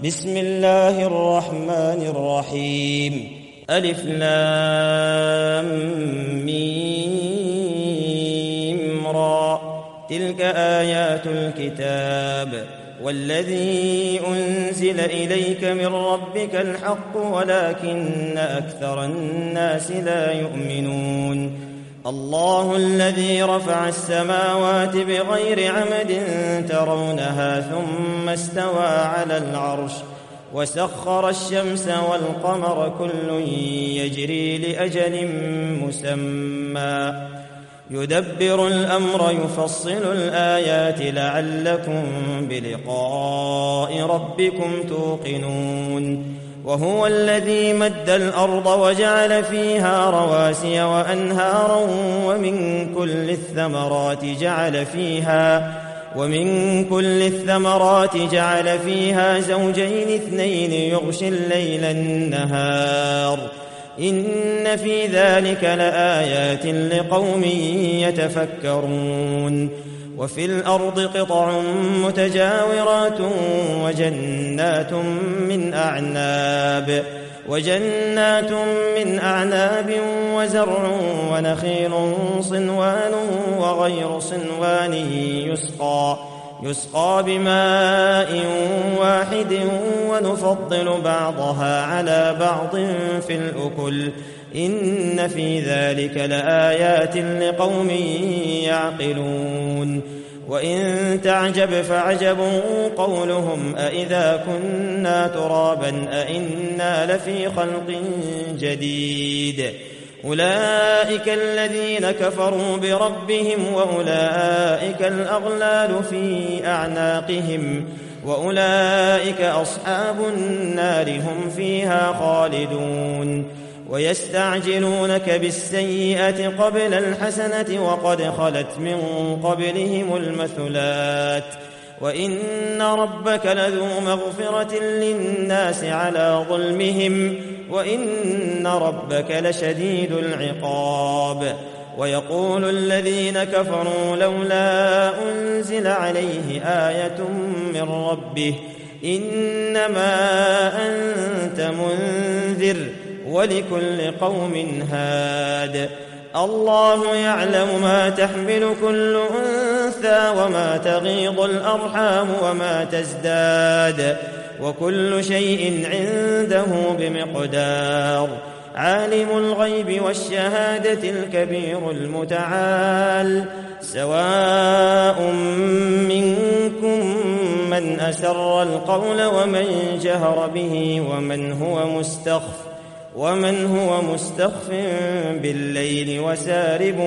بسم الله الرحمن الرحيم. ألف لام ميم را. تلك آيات الكتاب والذي أنزل إليك من ربك الحق ولكن أكثر الناس لا يؤمنون. الله الذي رفع السماوات بغير عمد ترونها ثم استوى على العرش وسخر الشمس والقمر كل يجري لأجل مسمى يدبر الأمر يفصل الآيات لعلكم بلقاء ربكم توقنون. وهو الذي مد الأرض وجعل فيها رواسي وأنهارا ومن كل الثمرات جعل فيها زوجين اثنين يغشي الليل النهار إن في ذلك لآيات لقوم يتفكرون. وفي الأرض قطع متجاورات وجنات من أعناب وزرع ونخيل صنوان وغير صنوان يسقى بماء واحد ونفضل بعضها على بعض في الأكل إن في ذلك لآيات لقوم يعقلون. وإن تعجب فعجب قولهم أإذا كنا ترابا أإنا لفي خلق جديد أولئك الذين كفروا بربهم وأولئك الأغلال في أعناقهم وأولئك أصحاب النار هم فيها خالدون. ويستعجلونك بالسيئة قبل الحسنة وقد خلت من قبلهم المثلات وإن ربك لذو مغفرة للناس على ظلمهم وإن ربك لشديد العقاب. ويقول الذين كفروا لولا أنزل عليه آية من ربه إنما أنت منذر ولكل قوم هاد. الله يعلم ما تحمل كل أنثى وما تغيض الأرحام وما تزداد وكل شيء عنده بمقدار. عالم الغيب والشهادة الكبير المتعال سواء منكم من أسر القول ومن جهر به ومن هو مستخف بالليل وسارب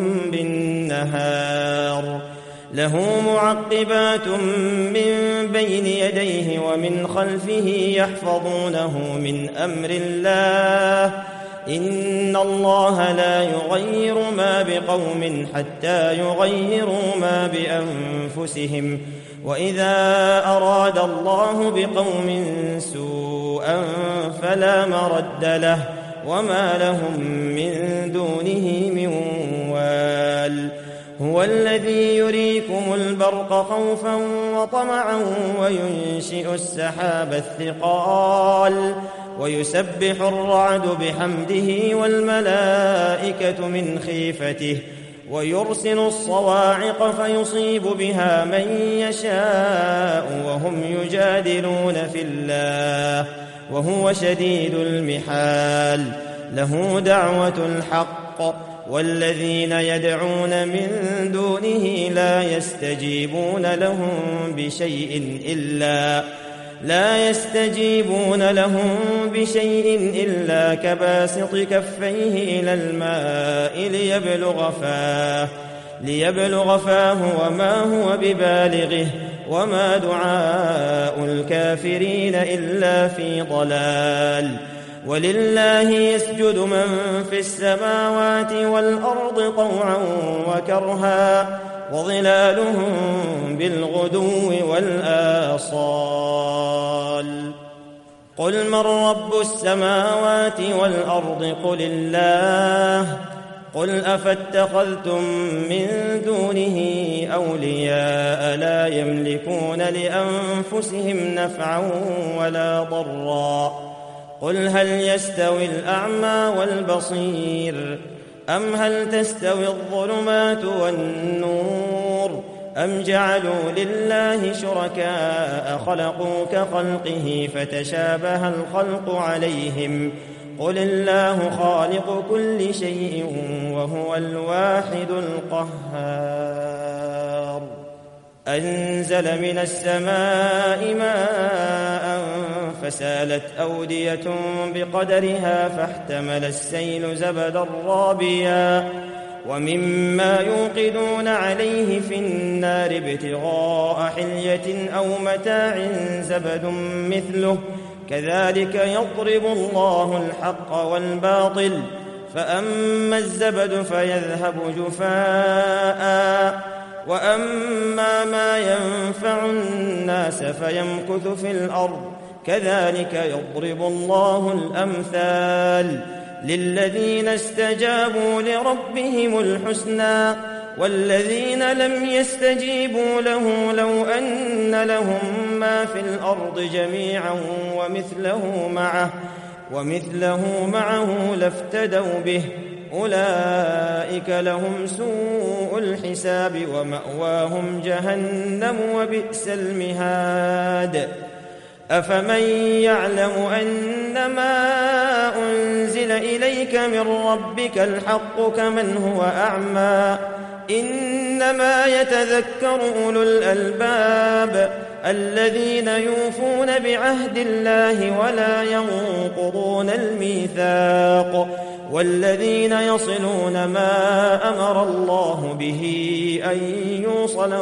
بالنهار. له معقبات من بين يديه ومن خلفه يحفظونه من أمر الله إن الله لا يغير ما بقوم حتى يغيروا ما بأنفسهم وإذا أراد الله بقوم سوءا فلا مرد له وما لهم من دونه من وال. هو الذي يريكم البرق خوفا وطمعا وينشئ السحاب الثقال ويسبح الرعد بحمده والملائكة من خيفته ويرسل الصواعق فيصيب بها من يشاء وهم يجادلون في الله وهو شديد المحال. له دعوة الحق والذين يدعون من دونه لا يستجيبون لهم بشيء إلا كباسط كفيه إلى الماء ليبلغ فاه وما هو ببالغه وما دعاء الكافرين إلا في ضلال. ولله يسجد من في السماوات والأرض طوعا وكرها وظلالهم بالغدو والآصال. قل من رب السماوات والأرض قل الله قل أفاتخذتم من دونه أولياء لا يملكون لأنفسهم نفعا ولا ضرا قل هل يستوي الأعمى والبصير أم هل تستوي الظلمات والنور أم جعلوا لله شركاء خلقوا كخلقه فتشابه الخلق عليهم قل الله خالق كل شيء وهو الواحد القهار أنزل من السماء ماء فسالت أودية بقدرها فاحتمل السيل زبدا رابيا ومما يوقدون عليه في النار ابتغاء حلية أو متاع زبد مثله كذلك يضرب الله الحق والباطل فأما الزبد فيذهب جفاء وأما ما ينفع الناس فيمكث في الأرض كذلك يضرب الله الأمثال للذين استجابوا لربهم الحسنى والذين لم يستجيبوا له لو أن لهم ما في الأرض جميعا ومثله معه لافتدوا به أولئك لهم سوء الحساب ومأواهم جهنم وبئس المهاد أفمن يعلم أنما أنزل إليك من ربك الحق كمن هو أعمى إنما يتذكر أولو الألباب الذين يوفون بعهد الله ولا ينقضون الميثاق والذين يصلون ما أمر الله به أن يوصل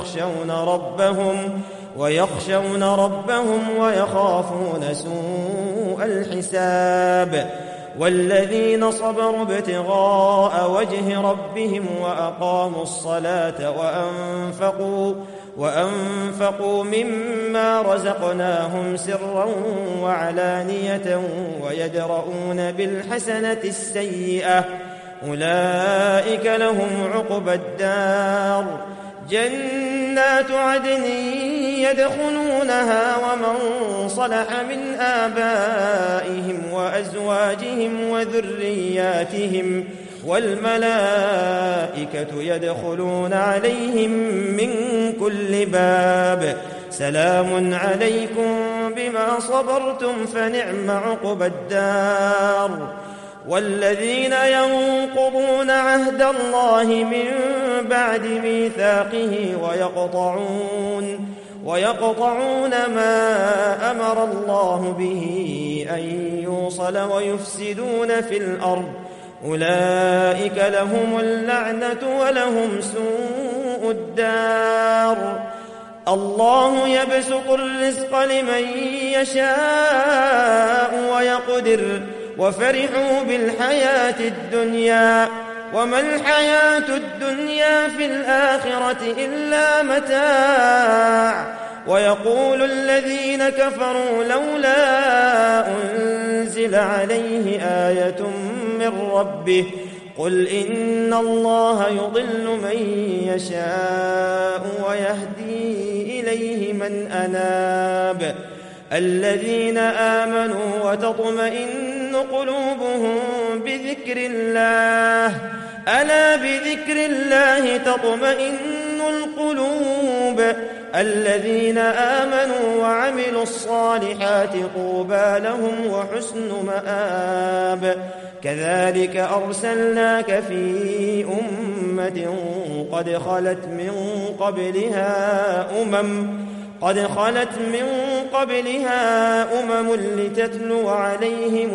ويخشون ربهم ويخافون سوء الحساب والذين صبروا ابتغاء وجه ربهم وأقاموا الصلاة وأنفقوا مما رزقناهم سرا وعلانية ويدرؤون بالحسنة السيئة أولئك لهم عقبى الدار جنات عدن يدخلونها ومن صلح من آبائهم وأزواجهم وذرياتهم والملائكة يدخلون عليهم من كل باب سلام عليكم بما صبرتم فنعم عقبى الدار والذين ينقضون عهد الله من بعد ميثاقه ويقطعون ما أمر الله به أن يوصل ويفسدون في الأرض أولئك لهم اللعنة ولهم سوء الدار الله يبسط الرزق لمن يشاء ويقدر وفرحوا بالحياة الدنيا وما الحياة الدنيا في الآخرة إلا متاع ويقول الذين كفروا لولا أنزل عليه آية من ربه قل إن الله يضل من يشاء ويهدي إليه من أناب الذين آمنوا وتطمئن قلوبهم بذكر الله ألا بذكر الله تطمئن القلوب الذين آمنوا وعملوا الصالحات طوبى لهم وحسن مآب كذلك أرسلناك في أمة قد خلت من قبلها أمم لتتلو عليهم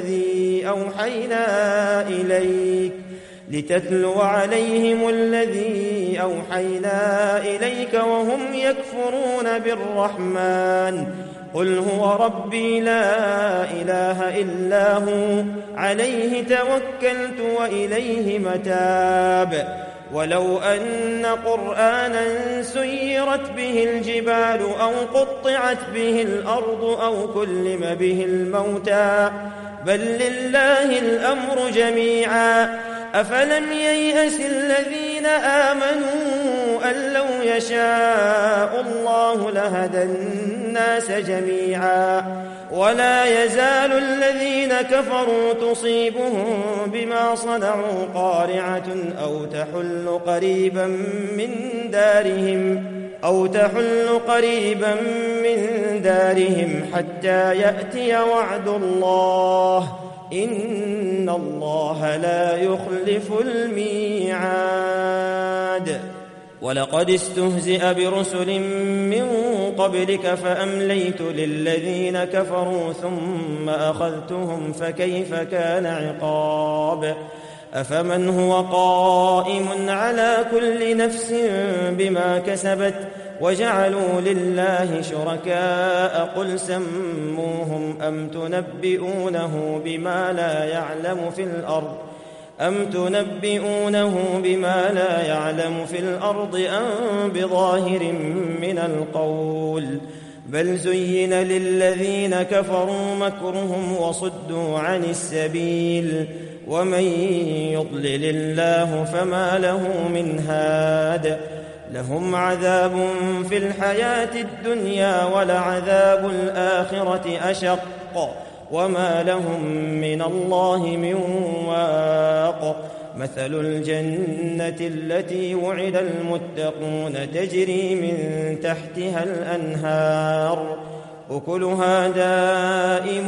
الذي أوحينا إليك وهم يكفرون بالرحمن قل هو ربي لا إله إلا هو عليه توكلت وإليه متاب ولو أن قرآنا سيرت به الجبال أو قطعت به الأرض أو كلم به الموتى بل لله الأمر جميعا أفلم ييأس الذين آمنوا أن لو يشاء الله لهدى الناس جميعا ولا يزال الذين كفروا تصيبهم بما صنعوا قارعة أو تحل قريبا من دارهم حتى يأتي وعد الله إن الله لا يخلف الميعاد ولقد استهزئ برسل من قبلك فأمليت للذين كفروا ثم أخذتهم فكيف كان عقاب أفمن هو قائم على كل نفس بما كسبت وجعلوا لله شركاء قل سموهم أم تنبئونه بما لا يعلم في الأرض أم بظاهر من القول بل زين للذين كفروا مكرهم وصدوا عن السبيل ومن يضلل الله فما له من هاد لهم عذاب في الحياة الدنيا ولعذاب الآخرة أشق وما لهم من الله من واق مثل الجنة التي وعد المتقون تجري من تحتها الأنهار أكلها دائم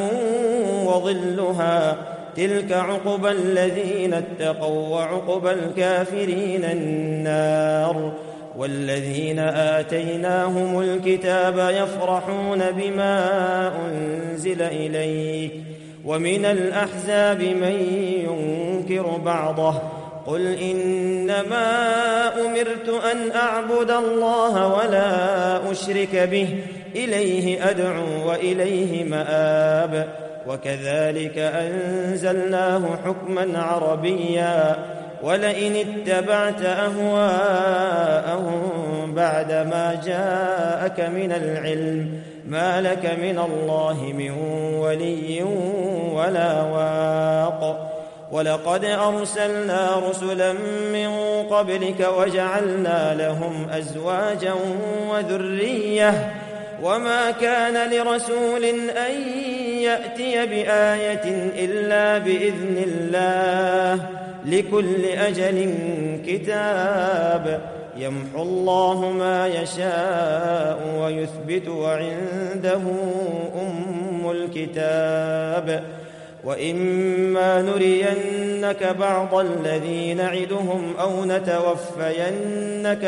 وظلها تلك عقبى الذين اتقوا وعقبى الكافرين النار والذين آتيناهم الكتاب يفرحون بما أنزل إليك ومن الأحزاب من ينكر بعضه قل إنما أمرت أن أعبد الله ولا أشرك به إليه أدعو وإليه مآب وكذلك أنزلناه حكما عربيا ولئن اتبعت أهواءهم بعدما جاءك من العلم ما لك من الله من ولي ولا واق ولقد أرسلنا رسلا من قبلك وجعلنا لهم أزواجا وذرية وما كان لرسول أن يأتي بآية إلا بإذن الله لكل أجل كتاب يمحو الله ما يشاء ويثبت وعنده أم الكتاب وإما نرينك بعض الذي نعدهم أو نتوفينك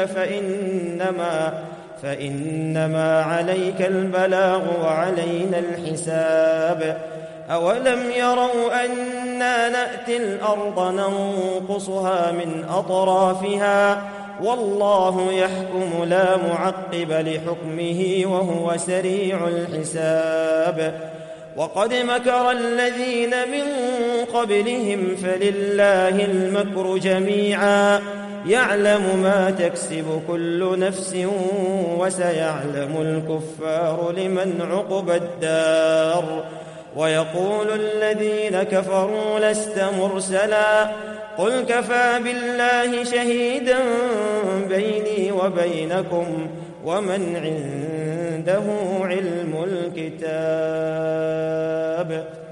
فإنما عليك البلاغ وعلينا الحساب أولم يروا أنا نأتي الأرض ننقصها من أطرافها والله يحكم لا معقب لحكمه وهو سريع الحساب وقد مكر الذين من قبلهم فلله المكر جميعا يعلم ما تكسب كل نفس وسيعلم الكفار لمن عقبى الدار ويقول الذين كفروا لست مرسلا قل كفى بالله شهيدا بيني وبينكم ومن عنده علم الكتاب